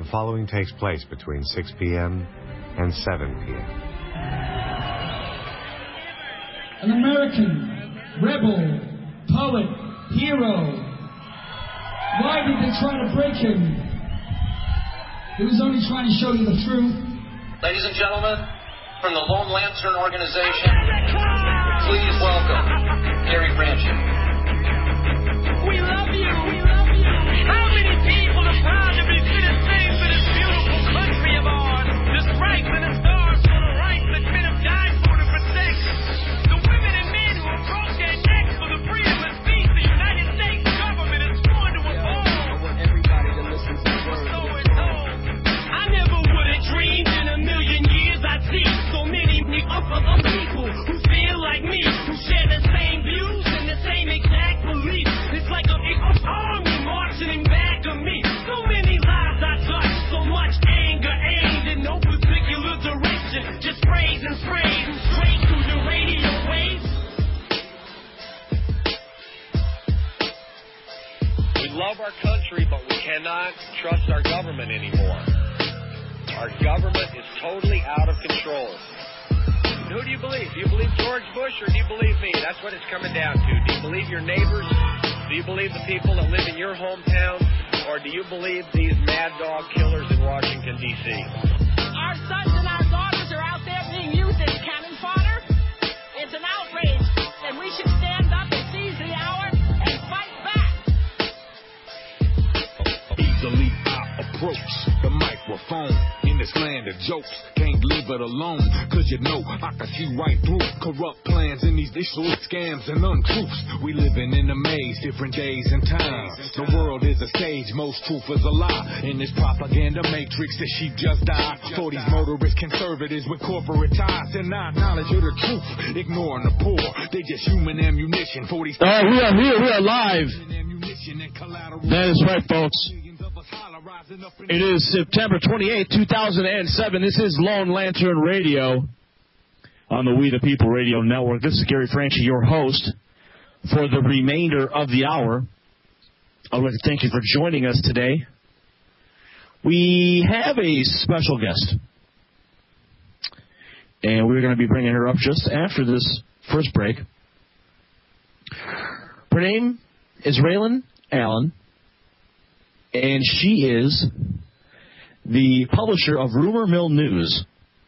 following takes place between 6 p.m. and 7 p.m. An American rebel, poet, hero. Why did they try to break him? He was only trying to show you the truth. Ladies and gentlemen, from the Lone Lantern Organization, please welcome Gary Franchi. We love you. We love you. How many people are proud to be citizens of this beautiful country of ours? The stripes and the stars for the rights that men have died for to protect. The women and men who have broke their necks for the freedom and peace the United States government is sworn to uphold. I want everybody to listen to the words. So it's told. I never would have dreamed in a million years I'd see so many people who feel like me, who share the same views and the same exact beliefs. It's like an army marching back of me. So many lives I touched, so much anger aimed in no particular direction. Just praise and sprays straight through the radio waves. We love our country, but we cannot trust our government anymore. Our government is totally out of control. Who do you believe? Do you believe George Bush or do you believe me? That's what it's coming down to. Do you believe your neighbors? Do you believe the people that live in your hometown? Or do you believe these mad dog killers in Washington, D.C.? Our sons and our daughters are out there being used as cannon fodder. It's an outrage, and we should stand up and seize the hour and fight back. Easily I approach the microphone in this land of jokes. Can't leave it alone, cause you know I can see right through corrupt plans in these digital scams and untruths. We living in a maze, different days and times. The world is a stage, most truth is a lie. In this propaganda matrix that she just died. For these motorists, conservatives with corporate ties, and not knowledge of the truth, ignoring the poor. They just human ammunition for these. We are here, we are live. That is right, folks. It is September 28, 2007. This is Lone Lantern Radio on the We the People Radio Network. This is Gary Franchi, your host for the remainder of the hour. I would like to thank you for joining us today. We have a special guest, and we're going to be bringing her up just after this first break. Her name is Raylan Allen, and she is the publisher of Rumor Mill News.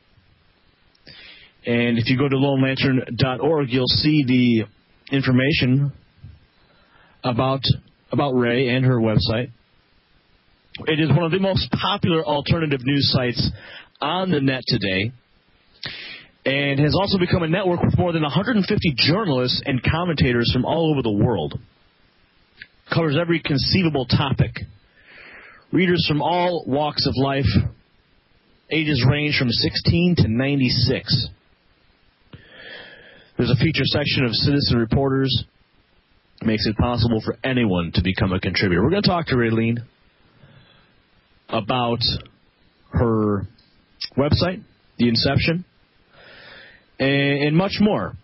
And if you go to lonelantern.org, you'll see the information about Ray and her website. It is one of the most popular alternative news sites on the net today, and has also become a network with more than 150 journalists and commentators from all over the world. Covers every conceivable topic. Readers from all walks of life, ages range from 16 to 96. There's a feature section of citizen reporters. It makes it possible for anyone to become a contributor. We're going to talk to Raylene about her website, the inception, and much more.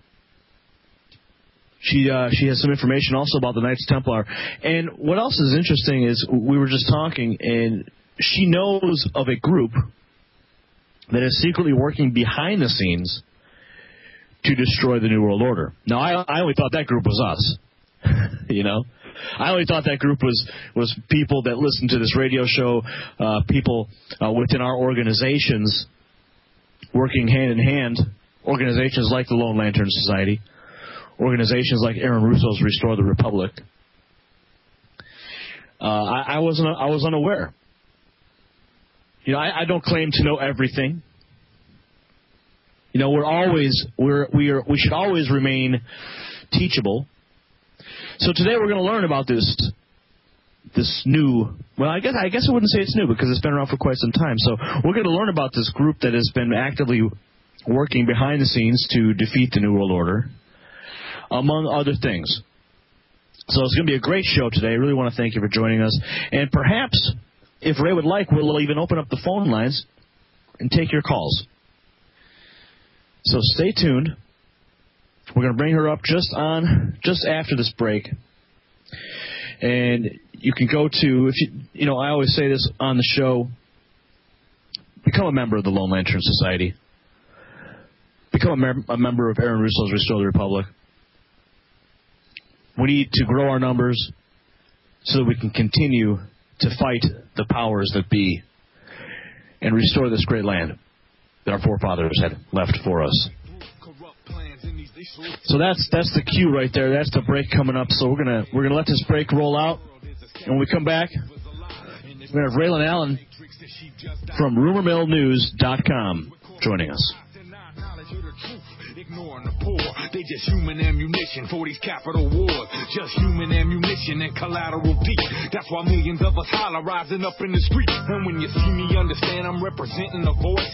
She has some information also about the Knights Templar. And what else is interesting is we were just talking, and she knows of a group that is secretly working behind the scenes to destroy the New World Order. Now, I only thought that group was us. You know? I only thought that group was people that listen to this radio show, people within our organizations working hand in hand, organizations like the Lone Lantern Society, organizations like Aaron Russo's Restore the Republic. I was unaware. You know, I don't claim to know everything. You know, we should always remain teachable. So today we're going to learn about this new. Well, I guess I wouldn't say it's new because it's been around for quite some time. So we're going to learn about this group that has been actively working behind the scenes to defeat the New World Order, among other things. So it's going to be a great show today. I really want to thank you for joining us. And perhaps, if Ray would like, we'll even open up the phone lines and take your calls. So stay tuned. We're going to bring her up just after this break. And you can go to, I always say this on the show, become a member of the Lone Lantern Society. Become a member of Aaron Russo's Restore the Republic. We need to grow our numbers so that we can continue to fight the powers that be and restore this great land that our forefathers had left for us. So that's the cue right there. That's the break coming up. So we're gonna let this break roll out, and when we come back, we're gonna have Raylan Allen from RumorMillNews.com joining us. Ignoring the poor, they just human ammunition for these capital wars. Just human ammunition and collateral deep. That's why millions of us holler rising up in the street. And when you see me, understand I'm representing a voice.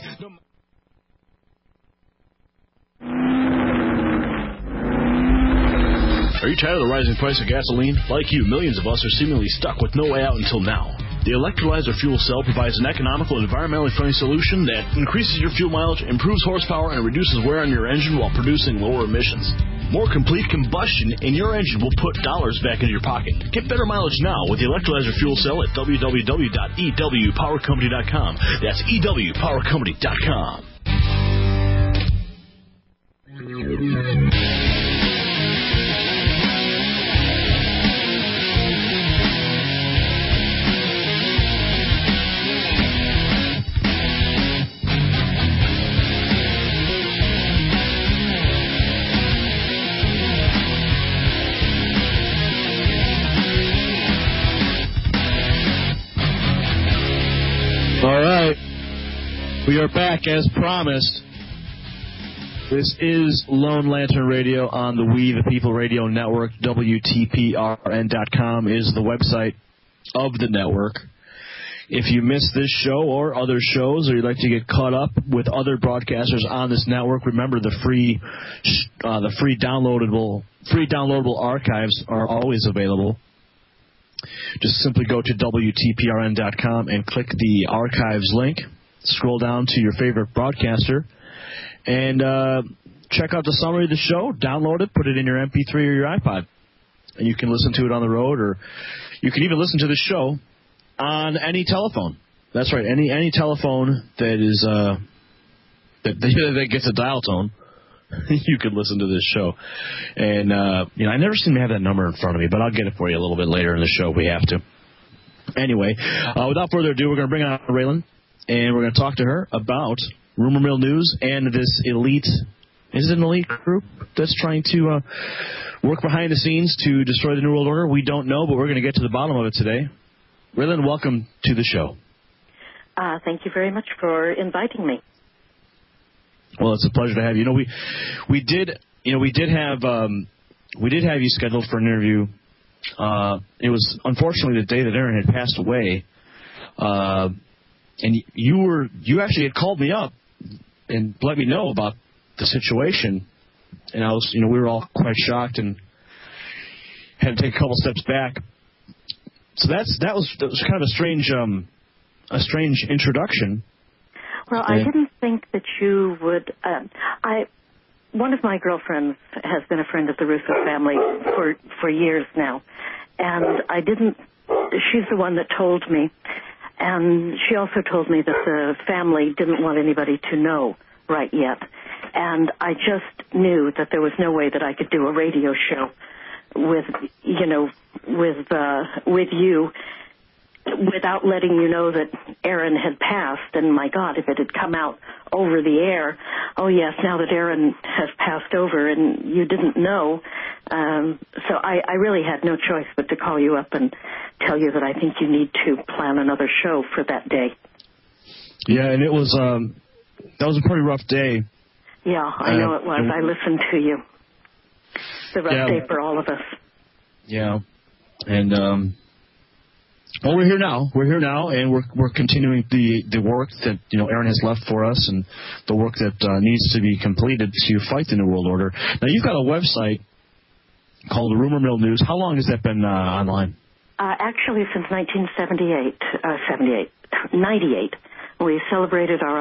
Are you tired of the rising price of gasoline? Like you, millions of us are seemingly stuck with no way out until now. The electrolyzer fuel cell provides an economical and environmentally friendly solution that increases your fuel mileage, improves horsepower, and reduces wear on your engine while producing lower emissions. More complete combustion in your engine will put dollars back into your pocket. Get better mileage now with the electrolyzer fuel cell at www.ewpowercompany.com. That's ewpowercompany.com. All right, we are back as promised. This is Lone Lantern Radio on the We the People Radio Network. WTPRN.com is the website of the network. If you missed this show or other shows, or you'd like to get caught up with other broadcasters on this network, remember the free downloadable archives are always available. Just simply go to WTPRN.com and click the archives link. Scroll down to your favorite broadcaster and check out the summary of the show. Download it, put it in your MP3 or your iPod, and you can listen to it on the road, or you can even listen to the show on any telephone. That's right, any telephone that is that gets a dial tone. You can listen to this show. And, I never seem to have that number in front of me, but I'll get it for you a little bit later in the show if we have to. Anyway, without further ado, we're going to bring on Raylan, and we're going to talk to her about Rumor Mill News and this elite, is it an elite group that's trying to work behind the scenes to destroy the New World Order? We don't know, but we're going to get to the bottom of it today. Raylan, welcome to the show. Thank you very much for inviting me. Well, it's a pleasure to have you. We did have you scheduled for an interview. It was unfortunately the day that Aaron had passed away, and you actually had called me up and let me know about the situation, and I was, we were all quite shocked and had to take a couple steps back. So that was kind of a strange introduction. Well, I didn't think that you would. One of my girlfriends has been a friend of the Russo family for years now, and I didn't. She's the one that told me, and she also told me that the family didn't want anybody to know right yet, and I just knew that there was no way that I could do a radio show with you without letting you know that Aaron had passed. And my God, if it had come out over the air, oh yes, now that Aaron has passed over and you didn't know. So I really had no choice but to call you up and tell you that I think you need to plan another show for that day. Yeah, and it was, that was a pretty rough day. Yeah, I know it was. I listened to you. It's a rough day for all of us. Yeah, and, well, we're here now. And we're continuing the work that Aaron has left for us, and the work that needs to be completed to fight the New World Order. Now, you've got a website called the Rumor Mill News. How long has that been online? Actually, since 98. We celebrated our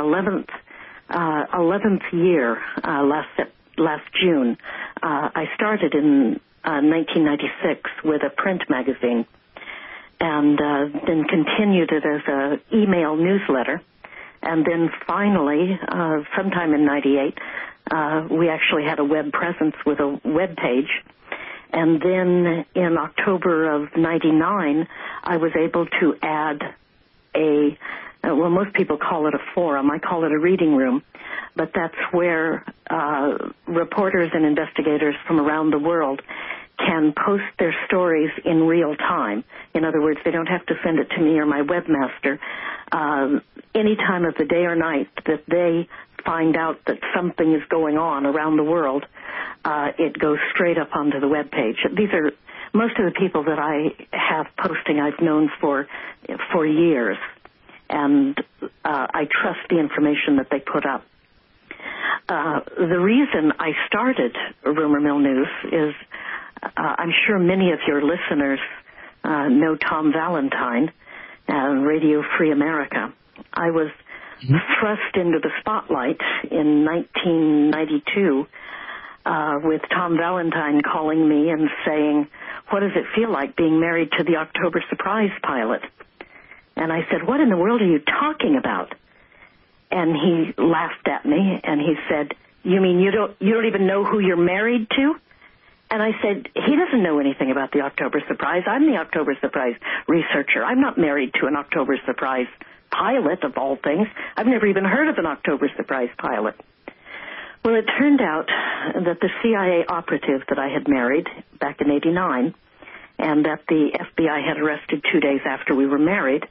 11th year last June. I started in 1996 with a print magazine, and then continued it as an email newsletter. And then finally, sometime in 98, we actually had a web presence with a web page. And then in October of 99, I was able to add well, most people call it a forum. I call it a reading room. But that's where reporters and investigators from around the world can post their stories in real time. In other words, they don't have to send it to me or my webmaster. Any time of the day or night that they find out that something is going on around the world, it goes straight up onto the web page. These are most of the people that I have posting I've known for years, and I trust the information that they put up. The reason I started Rumor Mill News is I'm sure many of your listeners know Tom Valentine, Radio Free America. I was thrust into the spotlight in 1992 with Tom Valentine calling me and saying, "What does it feel like being married to the October Surprise pilot?" And I said, "What in the world are you talking about?" And he laughed at me and he said, "You mean you don't even know who you're married to?" And I said, "He doesn't know anything about the October Surprise. I'm the October Surprise researcher. I'm not married to an October Surprise pilot, of all things. I've never even heard of an October Surprise pilot." Well, it turned out that the CIA operative that I had married back in 89 and that the FBI had arrested 2 days after we were married,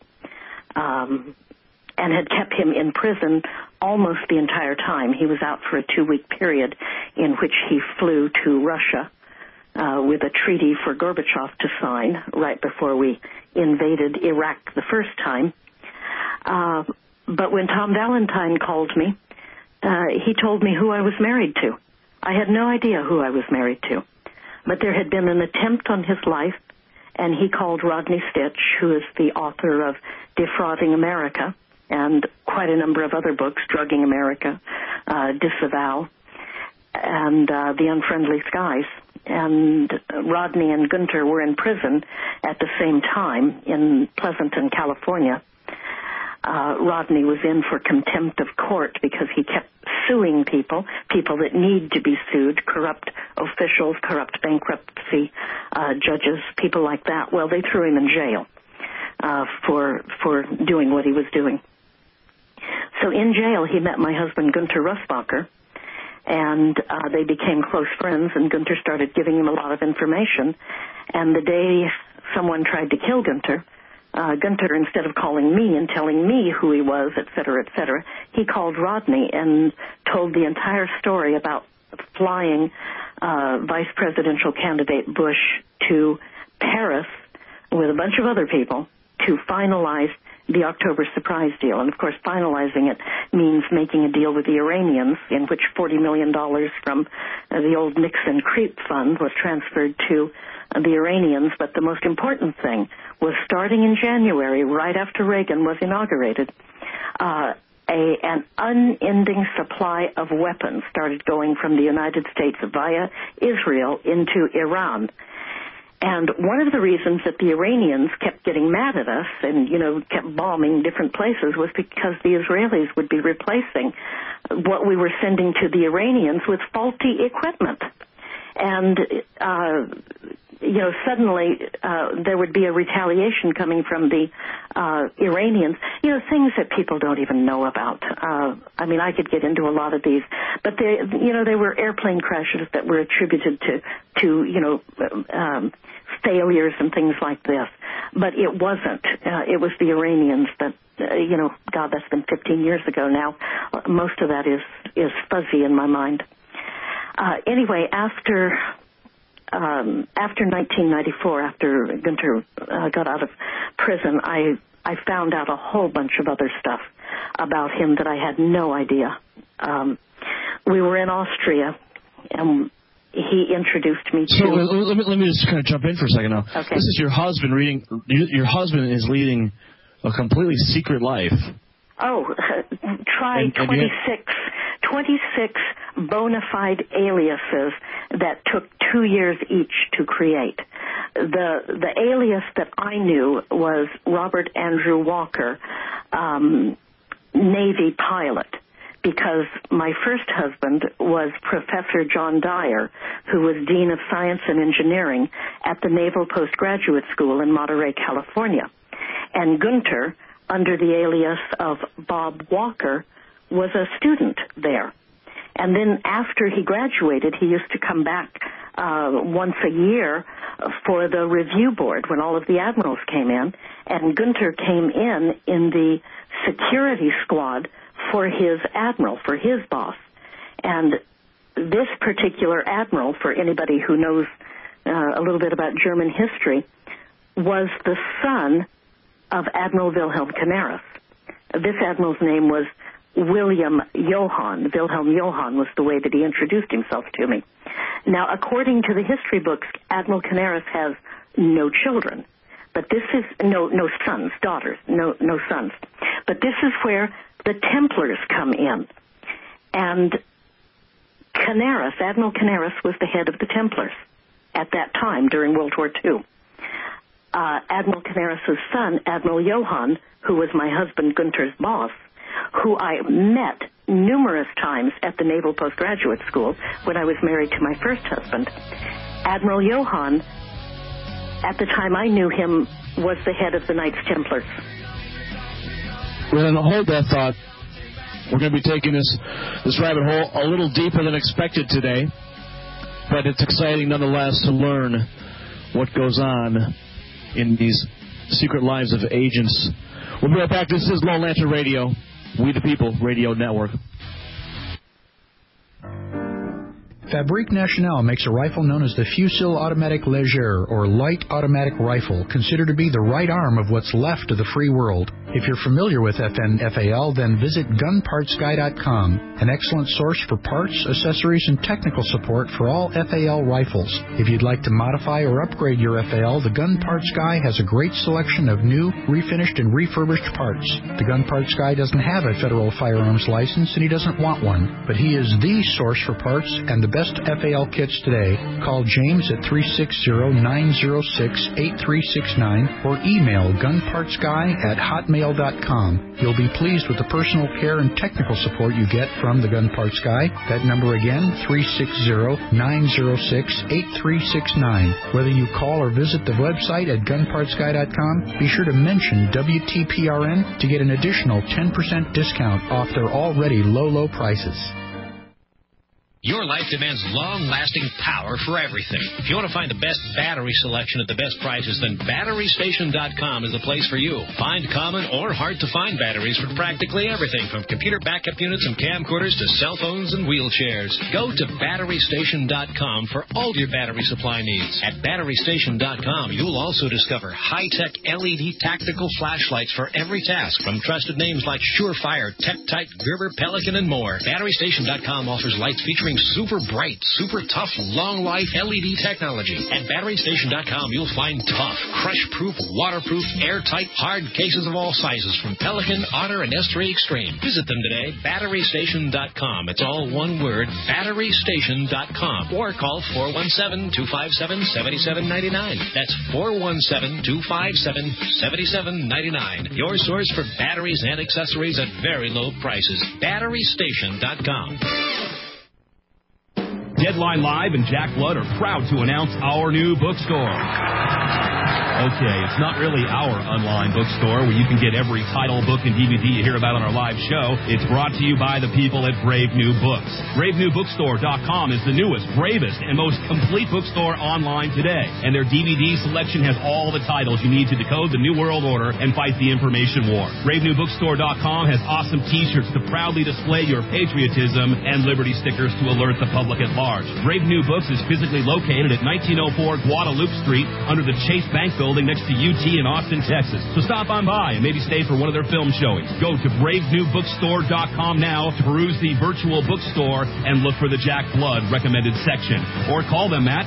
and had kept him in prison almost the entire time. He was out for a 2-week period in which he flew to Russia with a treaty for Gorbachev to sign right before we invaded Iraq the first time. But when Tom Valentine called me, he told me who I was married to. I had no idea who I was married to. But there had been an attempt on his life, and he called Rodney Stitch, who is the author of Defrauding America and quite a number of other books, Drugging America, Disavow, and The Unfriendly Skies. And Rodney and Gunter were in prison at the same time in Pleasanton, California. Rodney was in for contempt of court because he kept suing people that need to be sued, corrupt officials, corrupt bankruptcy judges, people like that. Well, they threw him in jail for doing what he was doing. So in jail, he met my husband, Gunter Russbacher, and they became close friends, and Gunter started giving him a lot of information. And the day someone tried to kill Gunter, instead of calling me and telling me who he was, et cetera, he called Rodney and told the entire story about flying vice presidential candidate Bush to Paris with a bunch of other people to finalize the October Surprise deal. And, of course, finalizing it means making a deal with the Iranians in which $40 million from the old Nixon creep fund was transferred to the Iranians. But the most important thing was starting in January, right after Reagan was inaugurated, an unending supply of weapons started going from the United States via Israel into Iran. And one of the reasons that the Iranians kept getting mad at us and, kept bombing different places was because the Israelis would be replacing what we were sending to the Iranians with faulty equipment. And, suddenly there would be a retaliation coming from the Iranians, things that people don't even know about. I could get into a lot of these, but they were airplane crashes that were attributed to failures and things like this. But it wasn't. It was the Iranians that, God, that's been 15 years ago now. Most of that is fuzzy in my mind. Anyway, after 1994, after Gunter got out of prison, I found out a whole bunch of other stuff about him that I had no idea. We were in Austria, and he introduced me to... So let me just kind of jump in for a second now. Okay. This is your husband reading... Your husband is leading a completely secret life. Oh, try 26 bona fide aliases that took 2 years each to create. The alias that I knew was Robert Andrew Walker. Navy pilot, because my first husband was Professor John Dyer, who was Dean of Science and Engineering at the Naval Postgraduate School in Monterey, California. And Gunter, under the alias of Bob Walker, was a student there. And then after he graduated, he used to come back once a year for the review board when all of the admirals came in. And Gunter came in the security squad for his admiral, for his boss. And this particular admiral, for anybody who knows a little bit about German history, was the son of Admiral Wilhelm Canaris. This admiral's name was Wilhelm Johann. Wilhelm Johann was the way that he introduced himself to me. Now, according to the history books, Admiral Canaris has no children. But this is no sons, daughters, no sons. But this is where the Templars come in. And Canaris, Admiral Canaris, was the head of the Templars at that time during World War II. Admiral Canaris' son, Admiral Johann, who was my husband Gunter's boss, who I met numerous times at the Naval Postgraduate School when I was married to my first husband. Admiral Johann, at the time I knew him, was the head of the Knights Templars. Well, then hold that thought. We're going to be taking this rabbit hole a little deeper than expected today, but it's exciting nonetheless to learn what goes on in these secret lives of agents. We'll be right back. This is Lone Lantern Radio, We the People Radio Network. Fabrique Nationale makes a rifle known as the Fusil Automatique Légère, or light automatic rifle, considered to be the right arm of what's left of the free world. If you're familiar with FNFAL, then visit gunpartsguy.com, an excellent source for parts, accessories, and technical support for all FAL rifles. If you'd like to modify or upgrade your FAL, the Gun Parts Guy has a great selection of new, refinished, and refurbished parts. The Gun Parts Guy doesn't have a federal firearms license, and he doesn't want one, but he is the source for parts and the best FAL kits today. Call James at 360-906-8369 or email gunpartsguy@hotmail.com. You'll be pleased with the personal care and technical support you get from the Gun Parts Guy. That number again, 360-906-8369. Whether you call or visit the website at gunpartsguy.com, be sure to mention WTPRN to get an additional 10% discount off their already low prices. Your life demands long-lasting power for everything. If you want to find the best battery selection at the best prices, then BatteryStation.com is the place for you. Find common or hard-to-find batteries for practically everything, from computer backup units and camcorders to cell phones and wheelchairs. Go to BatteryStation.com for all your battery supply needs. At BatteryStation.com, you'll also discover high-tech LED tactical flashlights for every task, from trusted names like Surefire, Tech-Tite, Gerber, Pelican, and more. BatteryStation.com offers lights featuring super bright, super tough, long-life LED technology. At BatteryStation.com, you'll find tough, crush-proof, waterproof, airtight, hard cases of all sizes from Pelican, Otter, and S3 Extreme. Visit them today, BatteryStation.com. It's all one word, BatteryStation.com. Or call 417-257-7799. That's 417-257-7799. Your source for batteries and accessories at very low prices. BatteryStation.com. Deadline Live and Jack Blood are proud to announce our new bookstore. Okay, it's not really our online bookstore where you can get every title, book, and DVD you hear about on our live show. It's brought to you by the people at Brave New Books. BraveNewBookstore.com is the newest, bravest, and most complete bookstore online today. And their DVD selection has all the titles you need to decode the New World Order and fight the information war. BraveNewBookstore.com has awesome t-shirts to proudly display your patriotism and liberty stickers to alert the public at large. Brave New Books is physically located at 1904 Guadalupe Street under the Chase Bank building next to UT in Austin, Texas. So stop on by and maybe stay for one of their film showings. Go to BraveNewBookstore.com now to peruse the virtual bookstore and look for the Jack Blood recommended section. Or call them at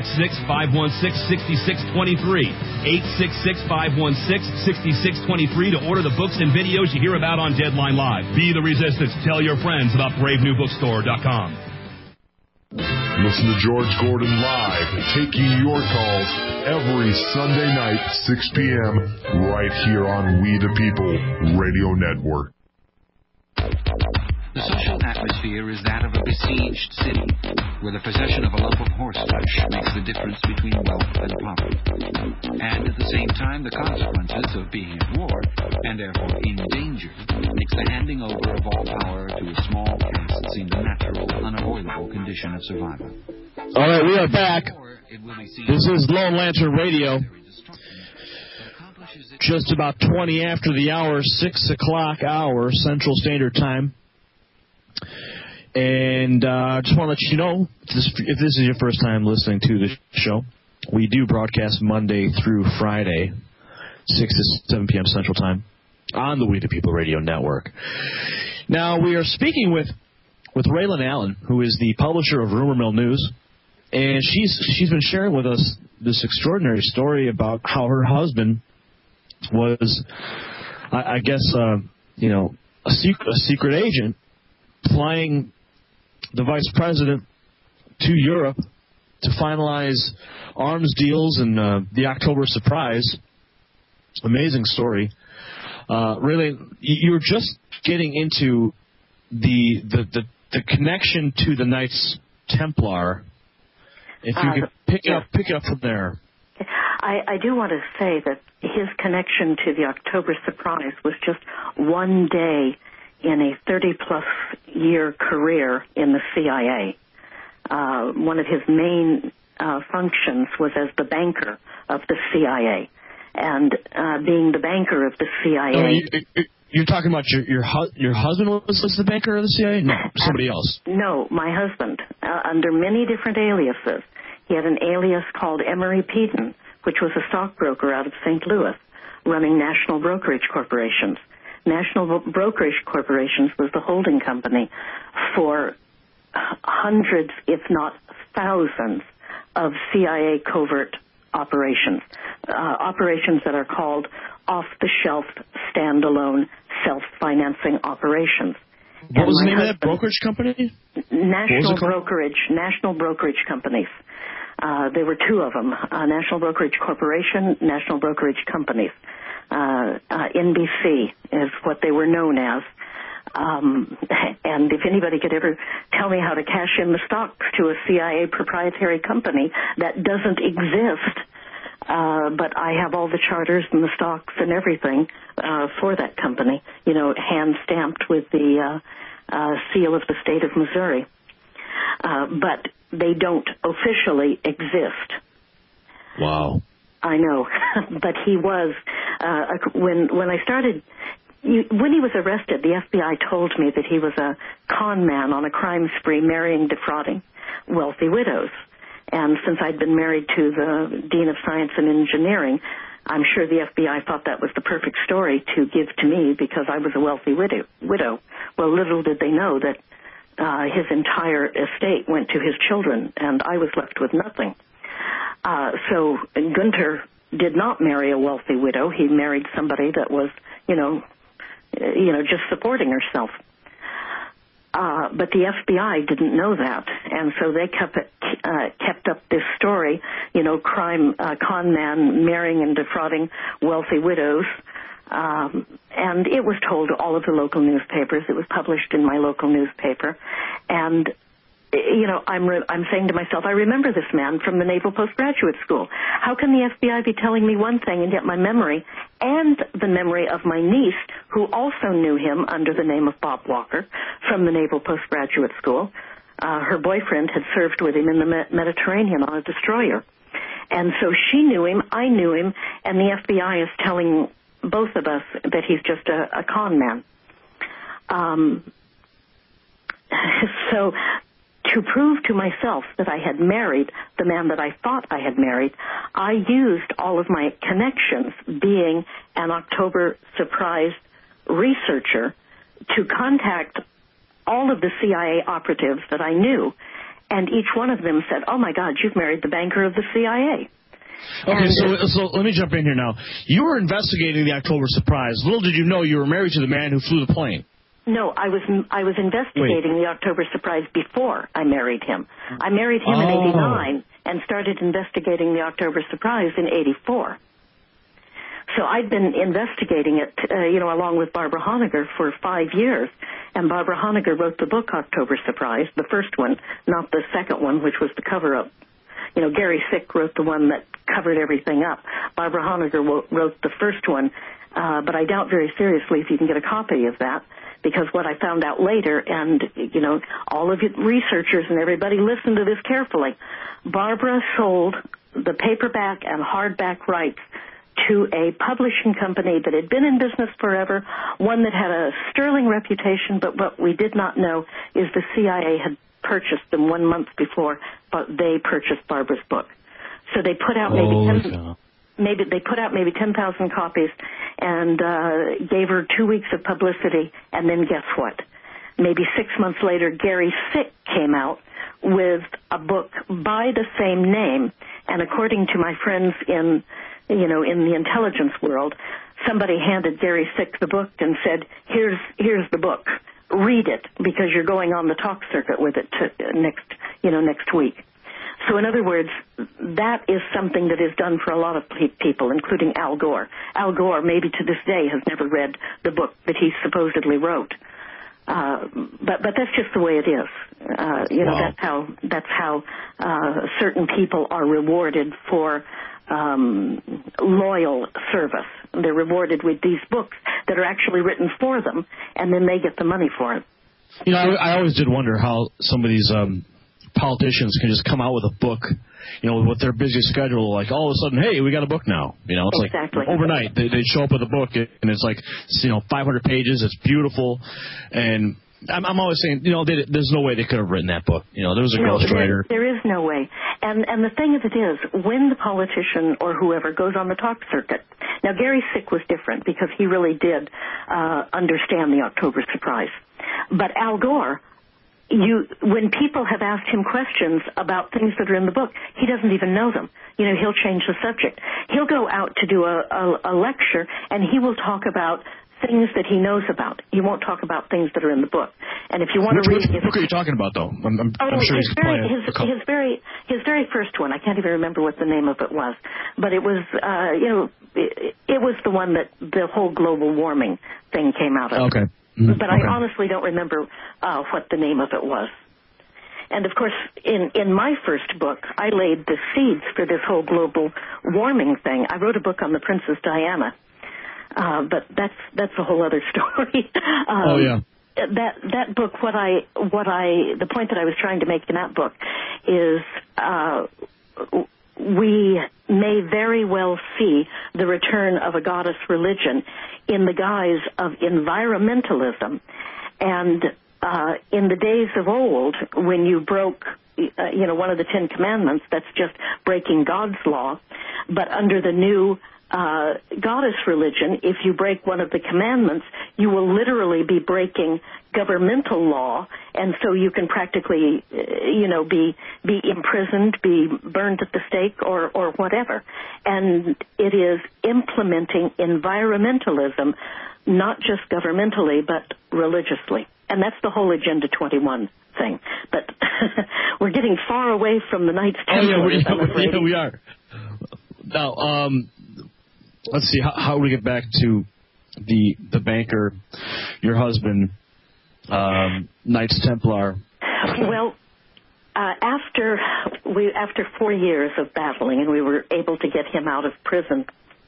866-516-6623. 866-516-6623 to order the books and videos you hear about on Deadline Live. Be the resistance. Tell your friends about BraveNewBookstore.com. Listen to George Gordon live, taking your calls every Sunday night, 6 p.m., right here on We the People Radio Network. The social atmosphere is that of a besieged city, where the possession of a lump of horseflesh makes the difference between wealth and poverty. And at the same time, the consequences of being at war, and therefore in danger, makes the handing over of all power to a small caste seem a natural, unavoidable condition of survival. All right, we are back. This is Lone Lantern Radio. Just about 20 after the hour, 6 o'clock hour, Central Standard Time. And I just want to let you know, if this is your first time listening to the show, we do broadcast Monday through Friday, 6 to 7 p.m. Central Time, on the We the People Radio Network. Now, we are speaking with Raylan Allen, who is the publisher of Rumor Mill News, and she's been sharing with us this extraordinary story about how her husband was, I guess, a secret agent flying the vice president to Europe to finalize arms deals and the October surprise. Amazing story. Really, you're just getting into the connection to the Knights Templar. If you could pick it up from there. I do want to say that his connection to the October surprise was just one day in a 30-plus year career in the CIA. One of his main functions was as the banker of the CIA. And being the banker of the CIA... Oh, you're talking about your husband was the banker of the CIA? No, somebody else. No, my husband, under many different aliases. He had an alias called Emery Peden, which was a stockbroker out of St. Louis, running National Brokerage Corporations. National Brokerage Corporations was the holding company for hundreds, if not thousands, of CIA covert operations, operations that are called off-the-shelf, standalone, self-financing operations. What was the name of that brokerage company? National Brokerage Companies. There were two of them, National Brokerage Corporation, National Brokerage Companies. NBC is what they were known as. And if anybody could ever tell me how to cash in the stocks to a CIA proprietary company, that doesn't exist. But I have all the charters and the stocks and everything for that company, hand-stamped with the seal of the state of Missouri. But they don't officially exist. Wow. I know, but he was, when I started, when he was arrested, the FBI told me that he was a con man on a crime spree, marrying, defrauding wealthy widows. And since I'd been married to the Dean of Science and Engineering, I'm sure the FBI thought that was the perfect story to give to me because I was a wealthy widow. Well, little did they know that his entire estate went to his children, and I was left with nothing. So Gunter did not marry a wealthy widow. He married somebody that was, just supporting herself. But the FBI didn't know that, and so they kept up this story, con man marrying and defrauding wealthy widows. And it was told to all of the local newspapers. It was published in my local newspaper. And, I'm saying to myself, I remember this man from the Naval Postgraduate School. How can the FBI be telling me one thing and yet my memory and the memory of my niece, who also knew him under the name of Bob Walker from the Naval Postgraduate School, her boyfriend had served with him in the Mediterranean on a destroyer. And so she knew him, I knew him, and the FBI is telling both of us that he's just a con man. So to prove to myself that I had married the man that I thought I had married, I used all of my connections, being an October surprise researcher, to contact all of the CIA operatives that I knew, and each one of them said, "Oh my God, you've married the banker of the CIA." Okay, so let me jump in here now. You were investigating the October surprise. Little did you know you were married to the man who flew the plane. No, I was investigating the October surprise before I married him. I married him in '89 and started investigating the October surprise in '84. So I'd been investigating it, along with Barbara Honegger for 5 years. And Barbara Honegger wrote the book October Surprise, the first one, not the second one, which was the cover-up. Gary Sick wrote the one that covered everything up. Barbara Honegger wrote the first one, but I doubt very seriously if you can get a copy of that, because what I found out later, and, all of you researchers and everybody listen to this carefully, Barbara sold the paperback and hardback rights to a publishing company that had been in business forever, one that had a sterling reputation, but what we did not know is the CIA had purchased them 1 month before, but they purchased Barbara's book. So they put out maybe 10,000 copies and gave her 2 weeks of publicity, and then guess what? Maybe 6 months later, Gary Sick came out with a book by the same name, and according to my friends in the intelligence world, somebody handed Gary Sick the book and said, here's the book. Read it, because you're going on the talk circuit with it next week. So in other words, that is something that is done for a lot of people, including Al Gore. Al Gore, maybe to this day, has never read the book that he supposedly wrote. But that's just the way it is. Wow. That's how certain people are rewarded for loyal service. They're rewarded with these books that are actually written for them, and then they get the money for it. I always did wonder how some of these politicians can just come out with a book, with their busy schedule, like all of a sudden, hey, we got a book now. It's exactly. Like overnight they show up with a book, and it's like 500 pages. It's beautiful, and I'm always saying, there's no way they could have written that book. There was a ghostwriter. There is no way. And the thing of it is, when the politician or whoever goes on the talk circuit, now Gary Sick was different because he really did understand the October Surprise. But Al Gore, when people have asked him questions about things that are in the book, he doesn't even know them. He'll change the subject. He'll go out to do a lecture, and he will talk about things that he knows about. He won't talk about things that are in the book. And if you want to read... Which book are you talking about, though? I'm sure he's playing. His very first one. I can't even remember what the name of it was. But it was, it was the one that the whole global warming thing came out of. Okay. Mm-hmm. But I honestly don't remember what the name of it was. And, of course, in my first book, I laid the seeds for this whole global warming thing. I wrote a book on the Princess Diana. But that's a whole other story. Oh yeah. That book, the point that I was trying to make in that book is, we may very well see the return of a goddess religion in the guise of environmentalism, and in the days of old, when you broke one of the 10 Commandments, that's just breaking God's law, but under the new goddess religion, if you break one of the commandments, you will literally be breaking governmental law, and so you can practically, be imprisoned, be burned at the stake, or whatever. And it is implementing environmentalism, not just governmentally, but religiously. And that's the whole Agenda 21 thing. But we're getting far away from the Knights Templar. Yeah, we are. Now, let's see, how do we get back to the banker, your husband, Knights Templar? Well, after 4 years of battling, and we were able to get him out of prison,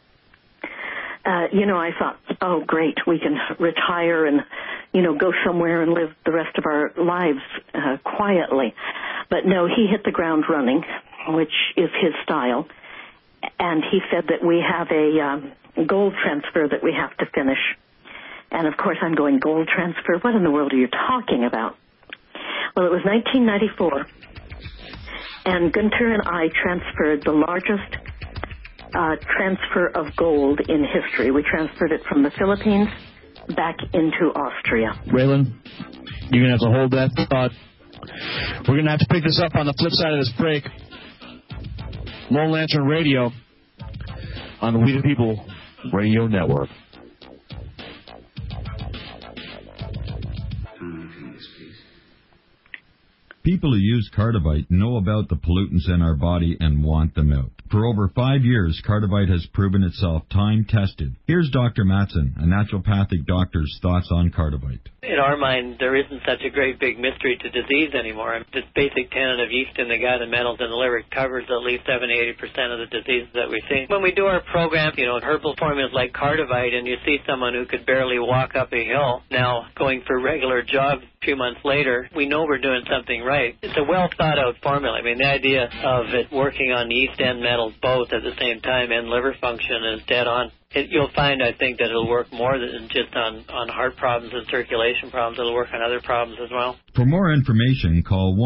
I thought, oh, great, we can retire and, go somewhere and live the rest of our lives quietly. But no, he hit the ground running, which is his style. And he said that we have a gold transfer that we have to finish. And, of course, I'm going, gold transfer? What in the world are you talking about? Well, it was 1994, and Gunter and I transferred the largest transfer of gold in history. We transferred it from the Philippines back into Austria. Raylan, you're going to have to hold that thought. We're going to have to pick this up on the flip side of this break. Lone Lantern Radio on the We the People Radio Network. People who use Cardivite know about the pollutants in our body and want them out. For over 5 years, Cardivite has proven itself time-tested. Here's Dr. Matson, a naturopathic doctor's thoughts on Cardivite. In our mind, there isn't such a great big mystery to disease anymore. This basic tenet of yeast in the gut and metals in the liver covers at least 70-80% of the diseases that we see. When we do our program, herbal formulas like Cardivite, and you see someone who could barely walk up a hill now going for regular jogs a few months later, we know we're doing something right. It's a well-thought-out formula. I mean, the idea of it working on yeast and metals both at the same time and liver function is dead on. You'll find, I think, that it'll work more than just on heart problems and circulation problems. It'll work on other problems as well. For more information, call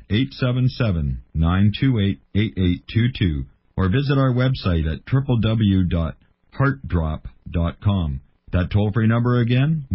1-877-928-8822 or visit our website at www.heartdrop.com. That toll-free number again,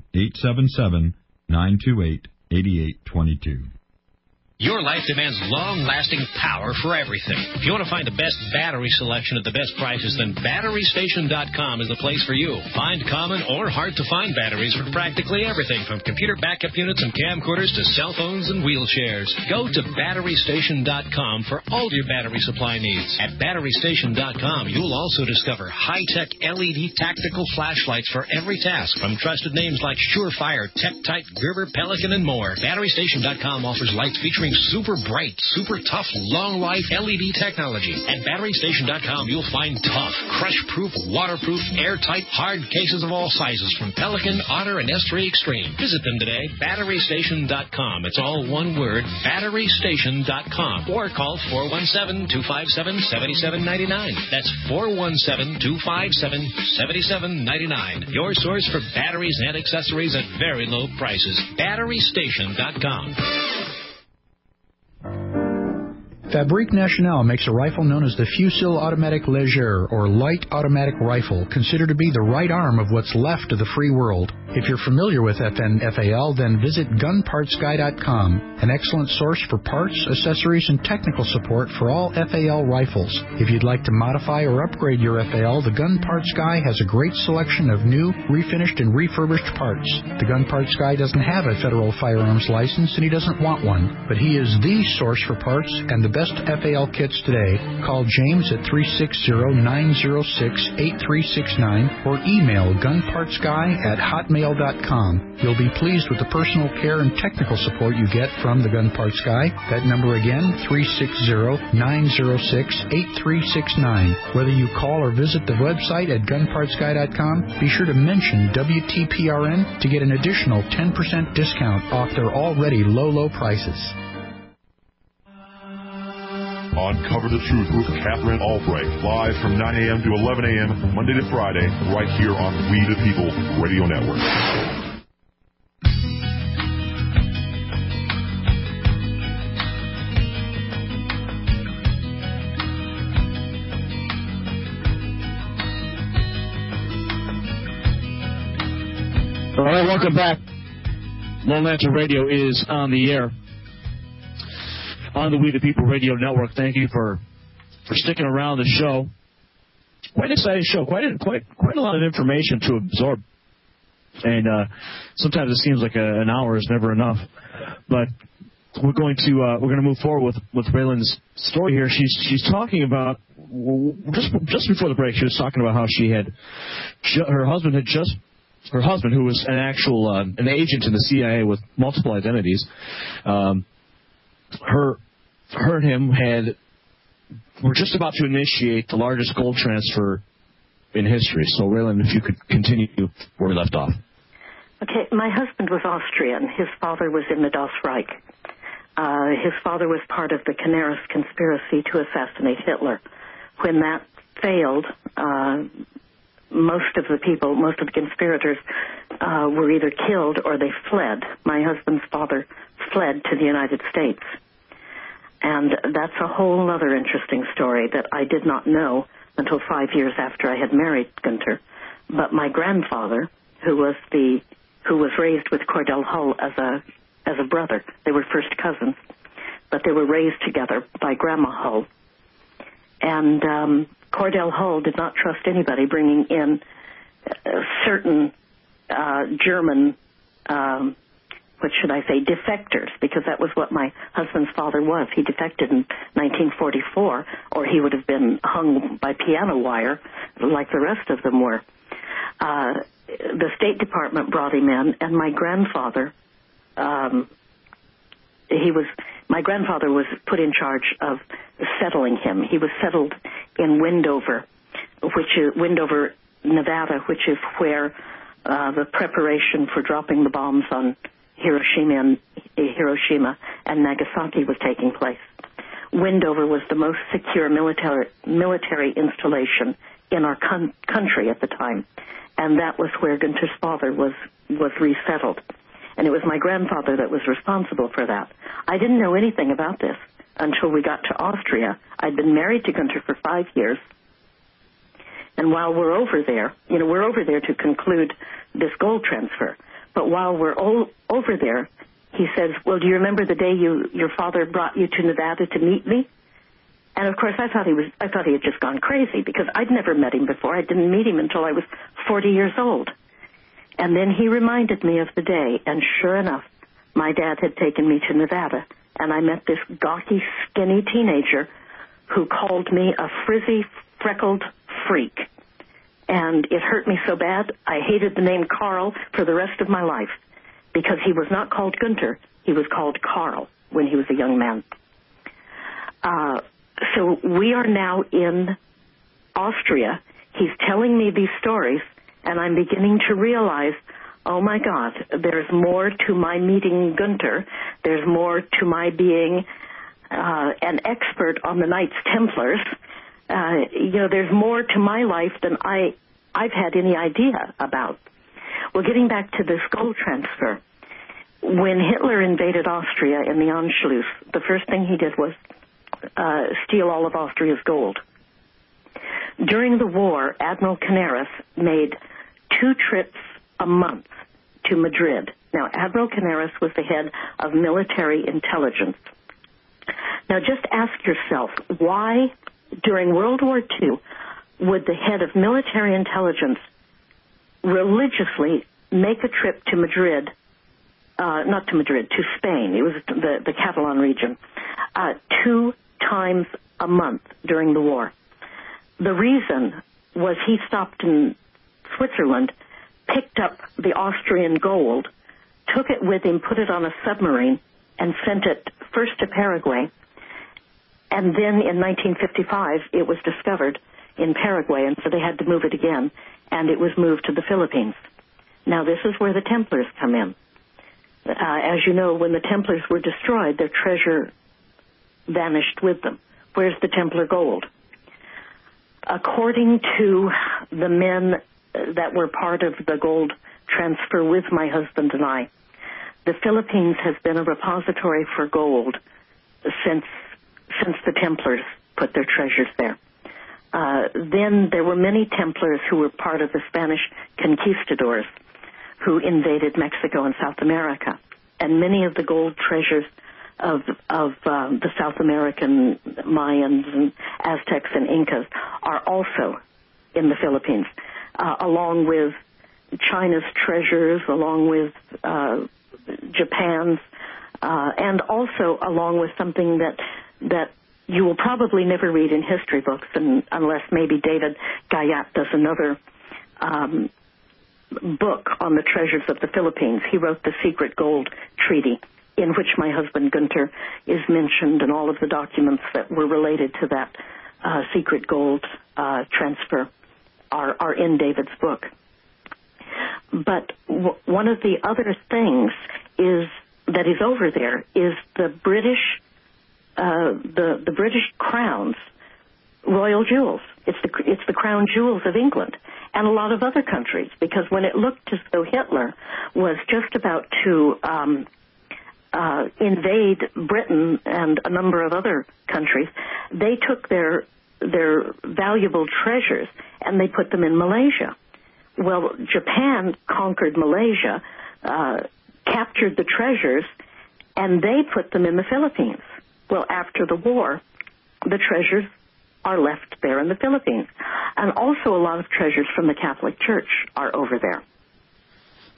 1-877-928-8822. Your life demands long-lasting power for everything. If you want to find the best battery selection at the best prices, then BatteryStation.com is the place for you. Find common or hard-to-find batteries for practically everything, from computer backup units and camcorders to cell phones and wheelchairs. Go to BatteryStation.com for all your battery supply needs. At BatteryStation.com, you'll also discover high-tech LED tactical flashlights for every task, from trusted names like Surefire, TechTite, Gerber, Pelican, and more. BatteryStation.com offers lights featuring super bright, super tough, long-life LED technology. At BatteryStation.com, you'll find tough, crush-proof, waterproof, airtight, hard cases of all sizes from Pelican, Otter, and S3 Extreme. Visit them today, BatteryStation.com. It's all one word, BatteryStation.com. Or call 417-257-7799. That's 417-257-7799. Your source for batteries and accessories at very low prices. BatteryStation.com. Fabrique Nationale makes a rifle known as the Fusil Automatic Léger, or light automatic rifle, considered to be the right arm of what's left of the free world. If you're familiar with FNFAL, then visit gunpartsguy.com, an excellent source for parts, accessories, and technical support for all FAL rifles. If you'd like to modify or upgrade your FAL, the Gun Parts Guy has a great selection of new, refinished, and refurbished parts. The Gun Parts Guy doesn't have a federal firearms license, and he doesn't want one, but he is the source for parts and the best FAL kits today. Call James at 360-906-8369 or email gunpartsguy@hotmail.com. You'll be pleased with the personal care and technical support you get from the Gun Parts Guy. That number again, 360-906-8369. Whether you call or visit the website at gunpartsguy.com, be sure to mention WTPRN to get an additional 10% discount off their already low prices. Uncover the Truth with Catherine Albright, live from 9 a.m. to 11 a.m., Monday to Friday, right here on We the People Radio Network. All right, welcome back. Lone Lantern Radio is on the air on the We the People Radio Network. Thank you for sticking around the show. Quite an exciting show. Quite a lot of information to absorb. And sometimes it seems like an hour is never enough. But we're going to move forward with Raylan's story here. She's talking about just before the break. She was talking about how her husband, who was an actual an agent in the CIA with multiple identities, her and him were just about to initiate the largest gold transfer in history. So, Raylan, if you could continue where we left off. Okay, my husband was Austrian. His father was in the Das Reich. His father was part of the Canaris conspiracy to assassinate Hitler. When that failed, most of the conspirators were either killed or they fled. My husband's father fled to the United States. And that's a whole other interesting story that I did not know until 5 years after I had married Gunter. But my grandfather, who was raised with Cordell Hull as a brother, they were first cousins, but they were raised together by Grandma Hull. And Cordell Hull did not trust anybody bringing in certain German what should I say, defectors, because that was what my husband's father was. He defected in 1944, or he would have been hung by piano wire like the rest of them were. The State Department brought him in, and my grandfather, my grandfather was put in charge of settling him. He was settled in Wendover, Nevada, which is where the preparation for dropping the bombs on Hiroshima and Nagasaki was taking place. Wendover was the most secure military installation in our country at the time, and that was where Gunter's father was resettled. And it was my grandfather that was responsible for that. I didn't know anything about this until we got to Austria. I'd been married to Gunter for 5 years. And while we're over there, we're over there to conclude this gold transfer. But while we're over there, he says, well, do you remember the day your father brought you to Nevada to meet me? And of course, I thought he had just gone crazy because I'd never met him before. I didn't meet him until I was 40 years old. And then he reminded me of the day, and sure enough, my dad had taken me to Nevada, and I met this gawky, skinny teenager who called me a frizzy, freckled freak. And it hurt me so bad, I hated the name Carl for the rest of my life, because he was not called Gunter, he was called Carl when he was a young man. So we are now in Austria. He's telling me these stories, and I'm beginning to realize, oh my God, there's more to my meeting Gunter. There's more to my being an expert on the Knights Templars. There's more to my life than I've had any idea about. Well, getting back to this gold transfer, when Hitler invaded Austria in the Anschluss, the first thing he did was steal all of Austria's gold. During the war, Admiral Canaris made 2 trips a month to Madrid. Now, Admiral Canaris was the head of military intelligence. Now, just ask yourself, why, during World War II, would the head of military intelligence religiously make a trip to Madrid, to Spain, it was the Catalan region, 2 times a month during the war? The reason was he stopped in Switzerland, picked up the Austrian gold, took it with him, put it on a submarine, and sent it first to Paraguay. And then in 1955, it was discovered in Paraguay, and so they had to move it again, and it was moved to the Philippines. Now, this is where the Templars come in. As you know, when the Templars were destroyed, their treasure vanished with them. Where's the Templar gold? According to the men that were part of the gold transfer with my husband and I, the Philippines has been a repository for gold since the Templars put their treasures there. Then there were many Templars who were part of the Spanish conquistadors who invaded Mexico and South America. And many of the gold treasures of the South American Mayans and Aztecs and Incas are also in the Philippines, along with China's treasures, along with Japan's, and also along with something that you will probably never read in history books, unless maybe David Gayat does another book on the treasures of the Philippines. He wrote the Secret Gold Treaty, in which my husband Gunter is mentioned, and all of the documents that were related to that secret gold transfer are in David's book. But one of the other things that is over there is the British Crown's royal jewels. It's the crown jewels of England and a lot of other countries, because when it looked as though Hitler was just about to invade Britain and a number of other countries, they took their valuable treasures and they put them in Malaysia. Well, Japan conquered Malaysia, captured the treasures, and they put them in the Philippines. Well, after the war, the treasures are left there in the Philippines. And also a lot of treasures from the Catholic Church are over there.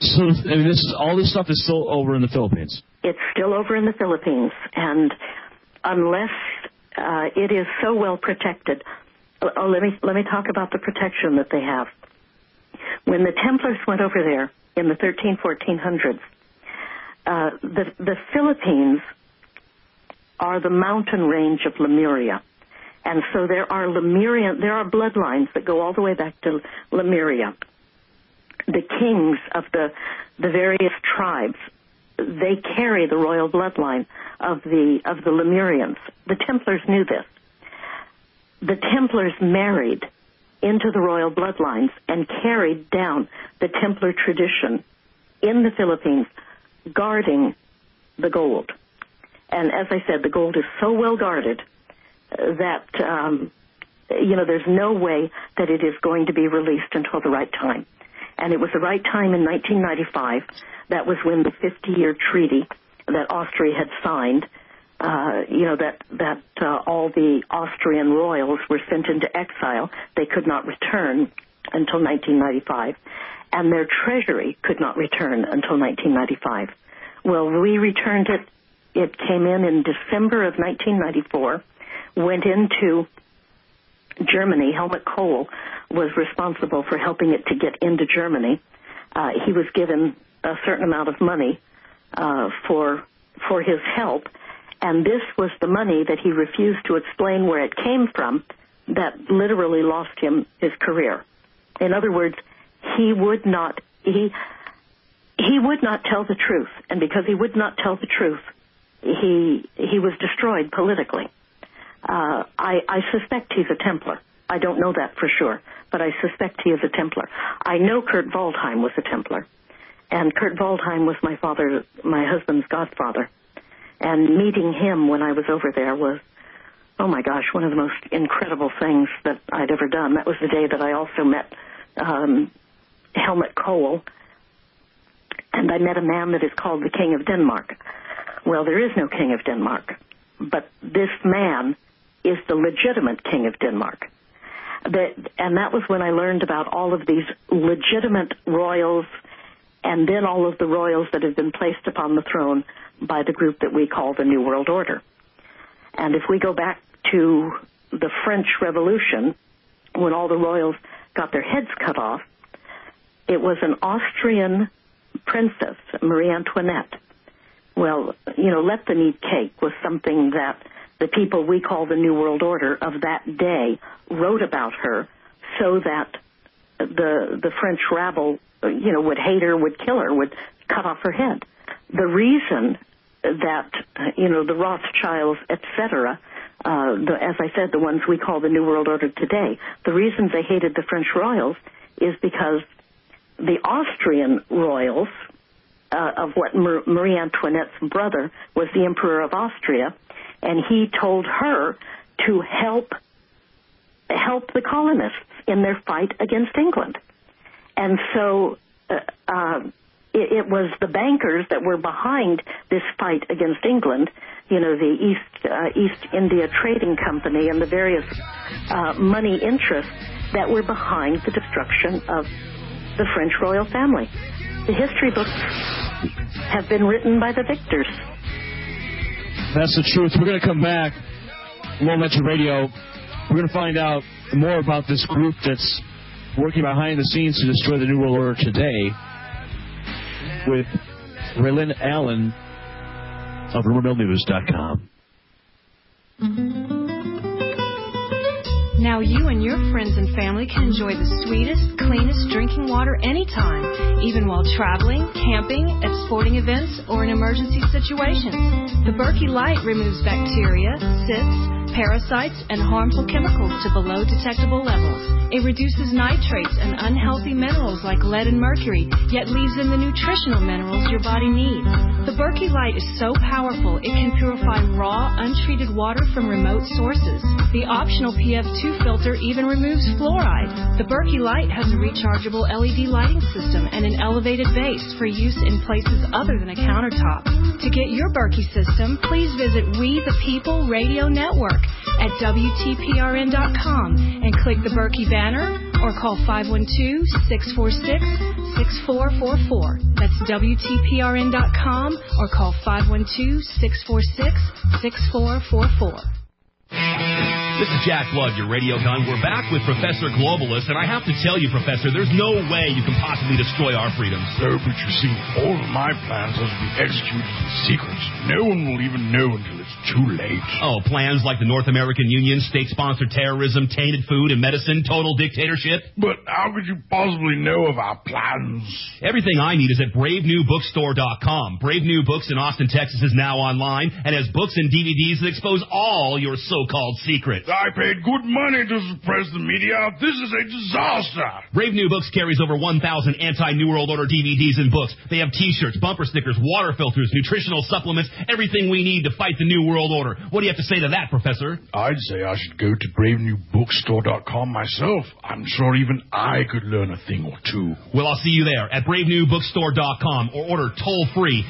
So, I mean, all this stuff is still over in the Philippines. It's still over in the Philippines, and unless it is so well protected, let me talk about the protection that they have. When the Templars went over there in the 1400s, the Philippines are the mountain range of Lemuria. And so there are bloodlines that go all the way back to Lemuria. The kings of the various tribes, they carry the royal bloodline of the Lemurians. The Templars knew this. The Templars married into the royal bloodlines and carried down the Templar tradition in the Philippines, guarding the gold. And as I said, the gold is so well guarded that, there's no way that it is going to be released until the right time. And it was the right time in 1995. That was when the 50-year treaty that Austria had signed, that all the Austrian royals were sent into exile. They could not return until 1995. And their treasury could not return until 1995. Well, we returned it. It came in December of 1994, went into Germany. Helmut Kohl was responsible for helping it to get into Germany. He was given a certain amount of money for his help, and this was the money that he refused to explain where it came from that literally lost him his career. In other words, he would not tell the truth, and because he would not tell the truth, he was destroyed politically. I suspect he's a Templar. I don't know that for sure, but I suspect he is a Templar. I know Kurt Waldheim was a Templar, and Kurt Waldheim was my husband's godfather. And meeting him when I was over there was, oh my gosh, one of the most incredible things that I'd ever done. That was the day that I also met Helmut Kohl, and I met a man that is called the King of Denmark. Well, there is no King of Denmark, but this man is the legitimate King of Denmark. And that was when I learned about all of these legitimate royals, and then all of the royals that have been placed upon the throne by the group that we call the New World Order. And if we go back to the French Revolution, when all the royals got their heads cut off, it was an Austrian princess, Marie Antoinette. Well, let them eat cake was something that the people we call the New World Order of that day wrote about her so that the French rabble, would hate her, would kill her, would cut off her head. The reason that, the Rothschilds, etc., as I said, the ones we call the New World Order today, the reason they hated the French royals is because the Austrian royals, of what Marie Antoinette's brother was the Emperor of Austria, and he told her to help the colonists in their fight against England. And so it was the bankers that were behind this fight against England, the East India Trading Company and the various money interests that were behind the destruction of the French royal family. The history books have been written by the victors. That's the truth. We're going to come back. Lone Legend Radio. We're going to find out more about this group that's working behind the scenes to destroy the New World Order today with Raylyn Allen of RumorMillNews.com. Now you and your friends and family can enjoy the sweetest, cleanest drinking water anytime, even while traveling, camping, at sporting events, or in emergency situations. The Berkey Light removes bacteria, cysts, parasites, and harmful chemicals to below detectable levels. It reduces nitrates and unhealthy minerals like lead and mercury, yet leaves in the nutritional minerals your body needs. The Berkey Light is so powerful it can purify raw, untreated water from remote sources. The optional PF2 filter even removes fluoride. The Berkey Light has a rechargeable LED lighting system and an elevated base for use in places other than a countertop. To get your Berkey system, please visit We the People Radio Network at WTPRN.com and click the Berkey banner or call 512-646-6444. That's WTPRN.com or call 512-646-6444. This is Jack Blood, your radio gun. We're back with Professor Globalist, and I have to tell you, Professor, there's no way you can possibly destroy our freedoms. No, but you see, all of my plans are to be executed in secret. No one will even know until it's too late. Oh, plans like the North American Union, state-sponsored terrorism, tainted food and medicine, total dictatorship? But how could you possibly know of our plans? Everything I need is at BraveNewBookstore.com. Brave New Books in Austin, Texas is now online and has books and DVDs that expose all your so-called secrets. I paid good money to suppress the media. This is a disaster. Brave New Books carries over 1,000 anti-New World Order DVDs and books. They have T-shirts, bumper stickers, water filters, nutritional supplements, everything we need to fight the New World Order. What do you have to say to that, Professor? I'd say I should go to BraveNewBookstore.com myself. I'm sure even I could learn a thing or two. Well, I'll see you there at BraveNewBookstore.com or order toll-free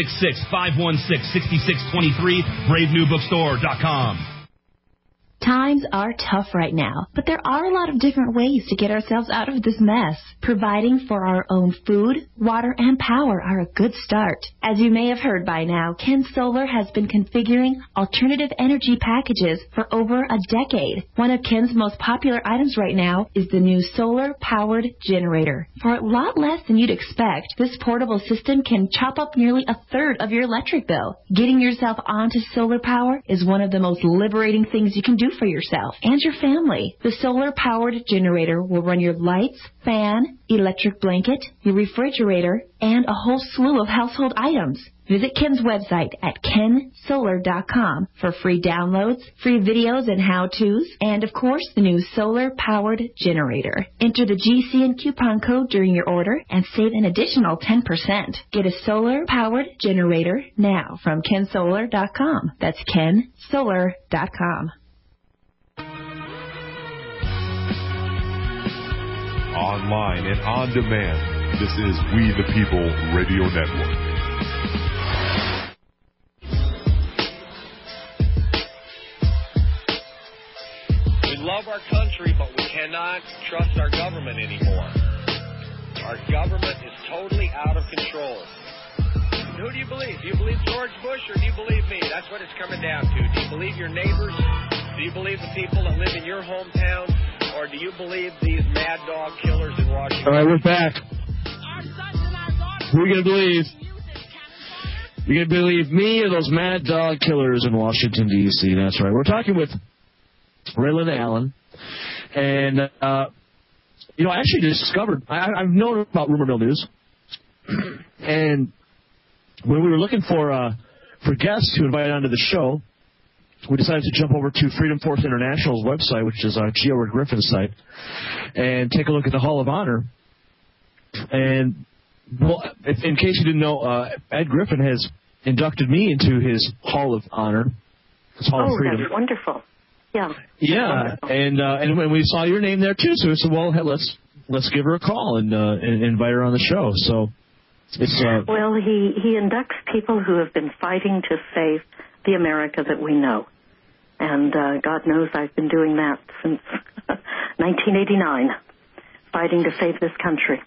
866-516-6623, BraveNewBookstore.com. Times are tough right now, but there are a lot of different ways to get ourselves out of this mess. Providing for our own food, water, and power are a good start. As you may have heard by now, Ken Solar has been configuring alternative energy packages for over a decade. One of Ken's most popular items right now is the new solar-powered generator. For a lot less than you'd expect, this portable system can chop up nearly a third of your electric bill. Getting yourself onto solar power is one of the most liberating things you can do for yourself and your family. The solar-powered generator will run your lights, fan, electric blanket, your refrigerator, and a whole slew of household items. Visit Ken's website at kensolar.com for free downloads, free videos and how-tos, and of course the new solar-powered generator. Enter the GCN coupon code during your order and save an additional 10%. Get a solar-powered generator now from kensolar.com. That's kensolar.com. Online and on demand, this is We the People Radio Network. We love our country, but we cannot trust our government anymore. Our government is totally out of control. Who do you believe? Do you believe George Bush or do you believe me? That's what it's coming down to. Do you believe your neighbors? Do you believe the people that live in your hometown? Or do you believe these mad dog killers in Washington? All right, we're back. Who are you going to believe? You're going to believe me or those mad dog killers in Washington, D.C.? That's right. We're talking with Raylan Allen. And, I actually discovered, I've known about Rumor Mill News. And when we were looking for guests to invite onto the show, we decided to jump over to Freedom Force International's website, which is G. Edward Griffin's site, and take a look at the Hall of Honor. And, well, in case you didn't know, Ed Griffin has inducted me into his Hall of Honor, his Hall of Freedom. Oh, that's wonderful. Yeah. Yeah, and when we saw your name there, too, so we said, well, hey, let's give her a call and invite her on the show. So it's... Well, he inducts people who have been fighting to save the America that we know. And God knows I've been doing that since 1989, fighting to save this country.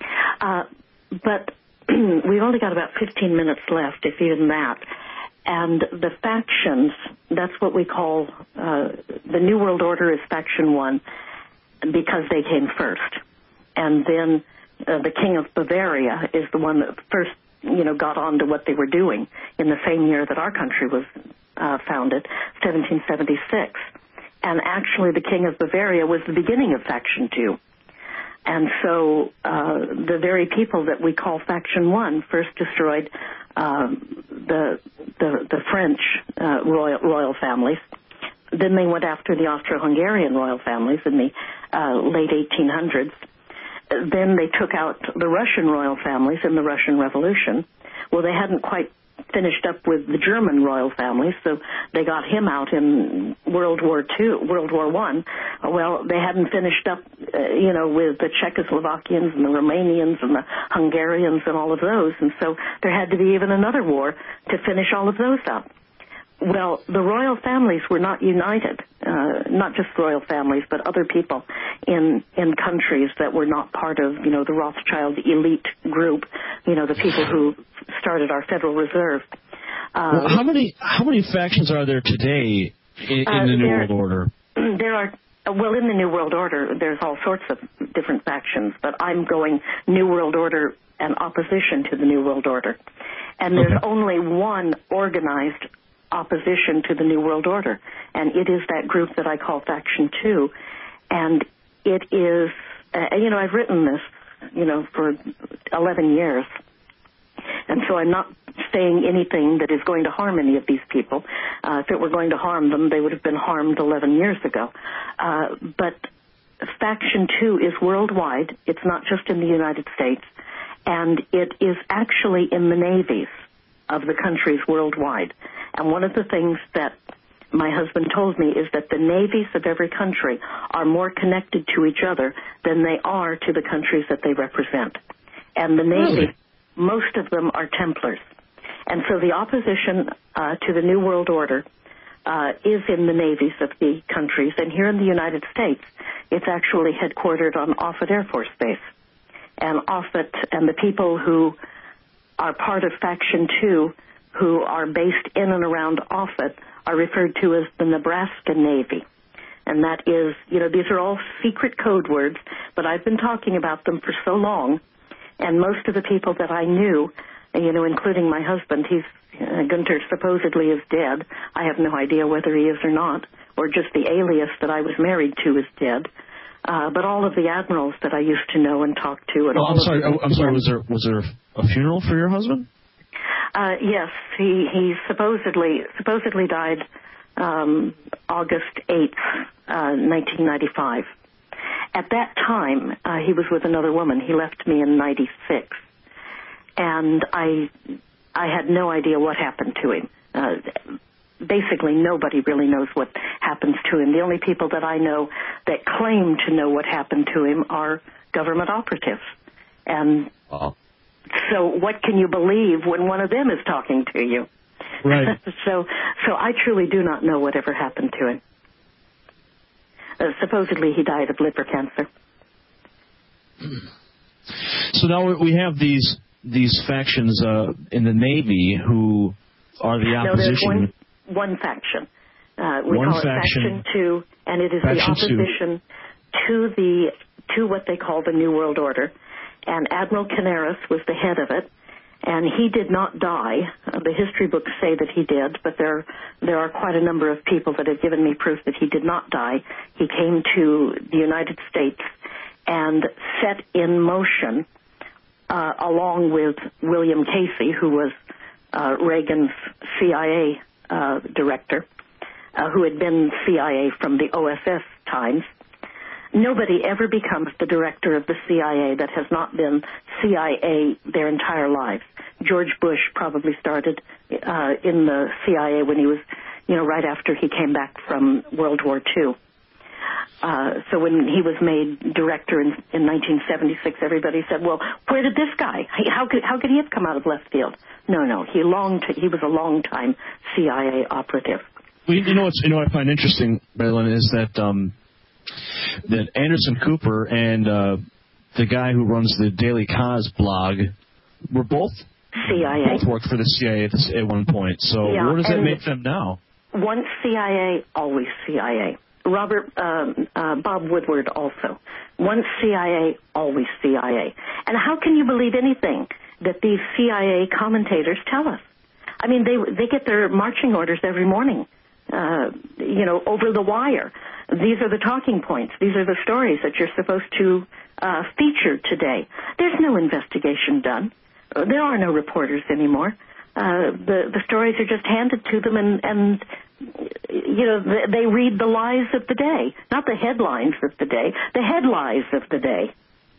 But we've only got about 15 minutes left, if even that. And the factions, that's what we call, the New World Order is Faction 1 because they came first. And then the King of Bavaria is the one that first got on to what they were doing in the same year that our country was founded, 1776. And actually the King of Bavaria was the beginning of Faction 2. And so the very people that we call Faction 1 first destroyed the French royal families. Then they went after the Austro-Hungarian royal families in the late 1800s. Then they took out the Russian royal families in the Russian Revolution. Well, they hadn't quite finished up with the German royal families, so they got him out in World War I. Well, they hadn't finished up, with the Czechoslovakians and the Romanians and the Hungarians and all of those, and so there had to be even another war to finish all of those up. Well, the royal families were not united, not just royal families, but other people in countries that were not part of, the Rothschild elite group, the people who started our Federal Reserve. Well, how many factions are there today in the New World Order? There are. Well, in the New World Order, there's all sorts of different factions, but I'm going New World Order and opposition to the New World Order. And there's only one organized opposition to the New World Order, and it is that group that I call Faction 2. And it is, I've written this, for 11 years, and so I'm not saying anything that is going to harm any of these people. If it were going to harm them, they would have been harmed 11 years ago. But Faction 2 is worldwide. It's not just in the United States, and it is actually in the navies of the countries worldwide. And one of the things that my husband told me is that the navies of every country are more connected to each other than they are to the countries that they represent. And the navies, most of them are Templars. And so the opposition to the New World Order is in the navies of the countries. And here in the United States, it's actually headquartered on Offutt Air Force Base. And Offutt and the people who are part of Faction 2, who are based in and around Offutt, are referred to as the Nebraska Navy. And that is, these are all secret code words, but I've been talking about them for so long, and most of the people that I knew, including my husband, Gunter supposedly is dead. I have no idea whether he is or not, or just the alias that I was married to is dead. But all of the admirals that I used to know and talk to, and I'm sorry. Was there a funeral for your husband? Yes, he supposedly died August 8th, 1995. At that time, he was with another woman. He left me in 96, and I had no idea what happened to him. Basically, nobody really knows what happens to him. The only people that I know that claim to know what happened to him are government operatives. And so what can you believe when one of them is talking to you? Right. So I truly do not know whatever happened to him. Supposedly he died of liver cancer. So now we have these factions in the Navy who are the opposition. No, there's one faction. We call it Faction 2, and it is the opposition to what they call the New World Order. And Admiral Canaris was the head of it, and he did not die. The history books say that he did, but there are quite a number of people that have given me proof that he did not die. He came to the United States and set in motion, along with William Casey, who was Reagan's CIA director, who had been CIA from the OSS times. Nobody ever becomes the director of the CIA that has not been CIA their entire lives. George Bush probably started in the CIA when he was, right after he came back from World War II. So when he was made director in 1976, everybody said, well, where did this guy? How could he have come out of left field? No, he was a long-time CIA operative. Well, what I find interesting, Marilyn, is that Anderson Cooper and the guy who runs the Daily Kos blog were both CIA. Both worked for the CIA at one point. So what does that make them now? Once CIA, always CIA. Bob Woodward also. Once CIA, always CIA. And how can you believe anything that these CIA commentators tell us? I mean, they get their marching orders every morning, over the wire. These are the talking points. These are the stories that you're supposed to feature today. There's no investigation done. There are no reporters anymore. The stories are just handed to them, and they read the lies of the day, not the headlines of the day, the headlines of the day.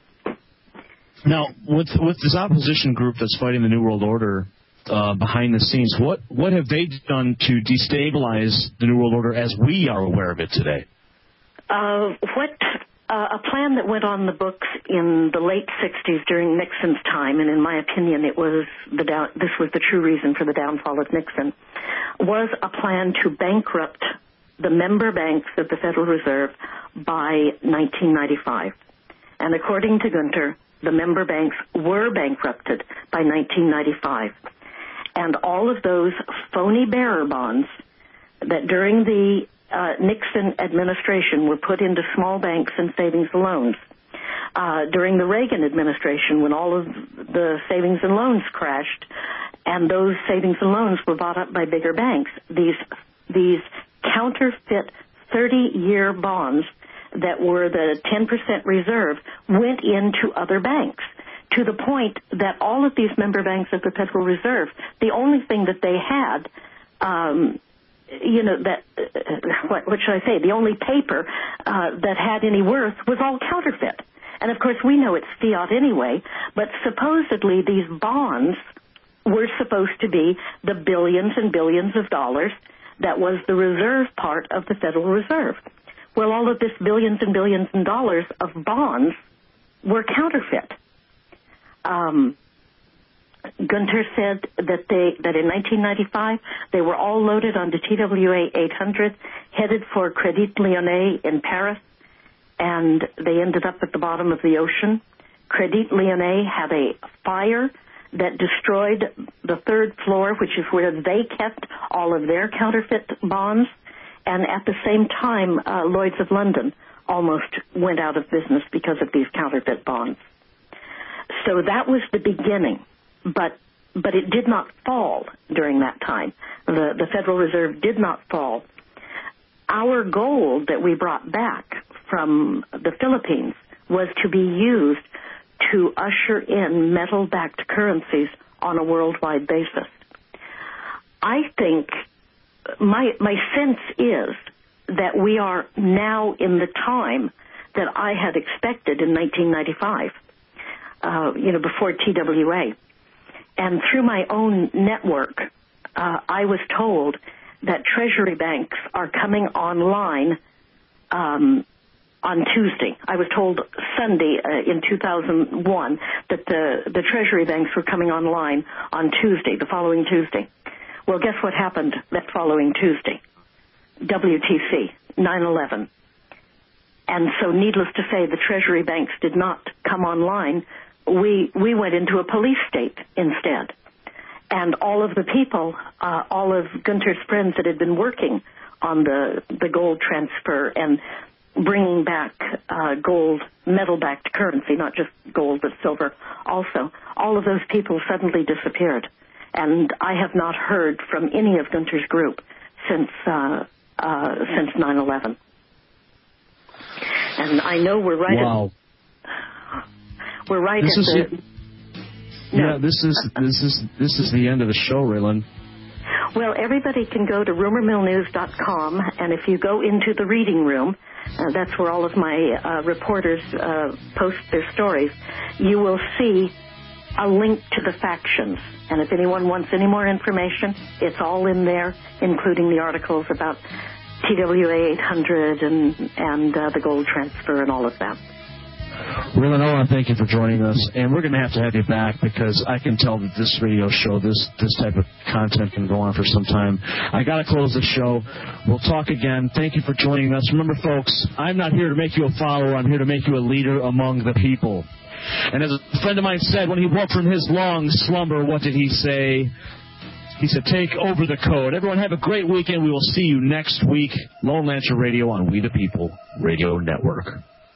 Now, with this opposition group that's fighting the New World Order behind the scenes, what have they done to destabilize the New World Order as we are aware of it today? a plan that went on the books in the late 60s during Nixon's time, and in my opinion this was the true reason for the downfall of Nixon, was a plan to bankrupt the member banks of the Federal Reserve by 1995. And according to Gunter, the member banks were bankrupted by 1995. And all of those phony bearer bonds that during the Nixon administration were put into small banks and savings and loans. During the Reagan administration, when all of the savings and loans crashed and those savings and loans were bought up by bigger banks, these counterfeit 30-year bonds that were the 10% reserve went into other banks, to the point that all of these member banks of the Federal Reserve, the only thing that they had, what should I say, the only paper that had any worth was all counterfeit. And of course we know it's fiat anyway, but supposedly these bonds were supposed to be the billions and billions of dollars that was the reserve part of the Federal Reserve. Well, all of this billions and billions of dollars of bonds were counterfeit. Gunter said that in 1995 they were all loaded onto TWA 800, headed for Crédit Lyonnais in Paris, and they ended up at the bottom of the ocean. Crédit Lyonnais had a fire that destroyed the third floor, which is where they kept all of their counterfeit bonds, and at the same time Lloyd's of London almost went out of business because of these counterfeit bonds. So that was the beginning. But it did not fall during that time. The Federal Reserve did not fall. Our gold that we brought back from the Philippines was to be used to usher in metal-backed currencies on a worldwide basis. I think my sense is that we are now in the time that I had expected in 1995, before TWA. And through my own network, I was told that Treasury banks are coming online on Tuesday. I was told Sunday in 2001 that the Treasury banks were coming online on Tuesday, the following Tuesday. Well, guess what happened that following Tuesday? WTC, 9/11. And so needless to say, the Treasury banks did not come online. We went into a police state instead. And all of the people, all of Gunter's friends that had been working on the gold transfer and bringing back gold, metal-backed currency, not just gold but silver also, all of those people suddenly disappeared. And I have not heard from any of Gunter's group since 9/11. And I know we're right. Wow. We're right this at is the... Yeah, this is the end of the show, Raylan. Well, everybody can go to rumormillnews.com, and if you go into the reading room, that's where all of my reporters post their stories, you will see a link to the factions. And if anyone wants any more information, it's all in there, including the articles about TWA 800 and the gold transfer and all of that. Raylan, I want to thank you for joining us, and we're going to have you back because I can tell that this radio show, this type of content can go on for some time. I got to close the show. We'll talk again. Thank you for joining us. Remember, folks, I'm not here to make you a follower. I'm here to make you a leader among the people. And as a friend of mine said, when he woke from his long slumber, what did he say? He said, take over the code. Everyone have a great weekend. We will see you next week. Lone Lancer Radio on We the People Radio Network.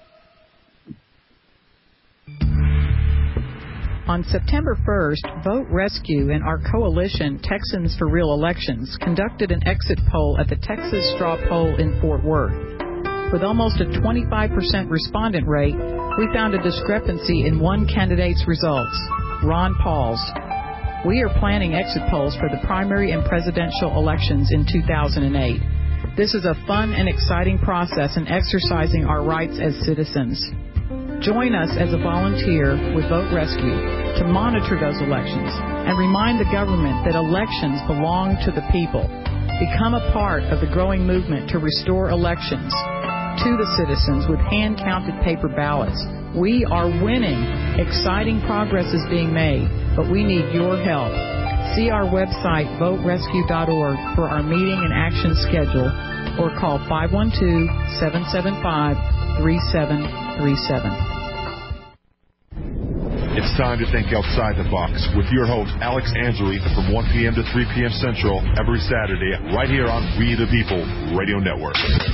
On September 1st, Vote Rescue and our coalition, Texans for Real Elections, conducted an exit poll at the Texas Straw Poll in Fort Worth. With almost a 25% respondent rate, we found a discrepancy in one candidate's results, Ron Paul's. We are planning exit polls for the primary and presidential elections in 2008. This is a fun and exciting process in exercising our rights as citizens. Join us as a volunteer with Vote Rescue to monitor those elections and remind the government that elections belong to the people. Become a part of the growing movement to restore elections. to the citizens with hand-counted paper ballots. We are winning. Exciting progress is being made, but we need your help. See our website, voterescue.org, for our meeting and action schedule, or call 512-775-3737. It's time to think outside the box with your host, Alex Angery, from 1 p.m. to 3 p.m. Central every Saturday, right here on We the People Radio Network.